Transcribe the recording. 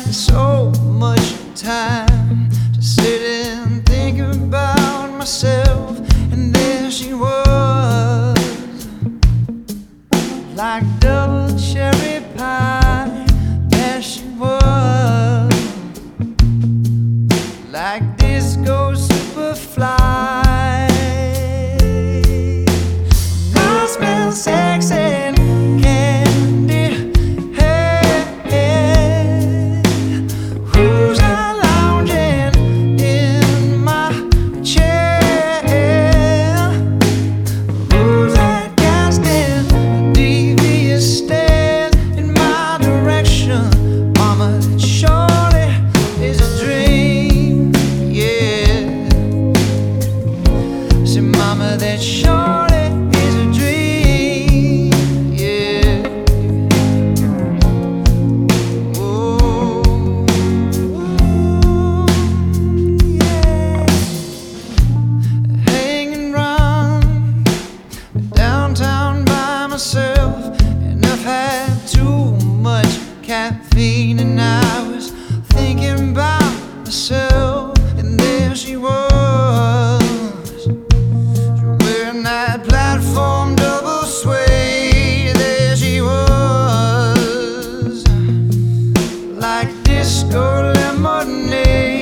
so much time to sit and think about myself, and there she was, like double cherry pie. There she was, like disco superfly. I smell sex and candy. Hey, hey. Who's out lounging in my chair? Who's that casting a devious stare in my direction? Mama, that surely is a dream, yeah. Say, mama, that surely is a dream, yeah. Oh, yeah. Hanging round downtown by myself, and I've had too much caffeine, and I was thinking about myself, and there she was, wearing that platform double suede. There she was, like disco lemonade.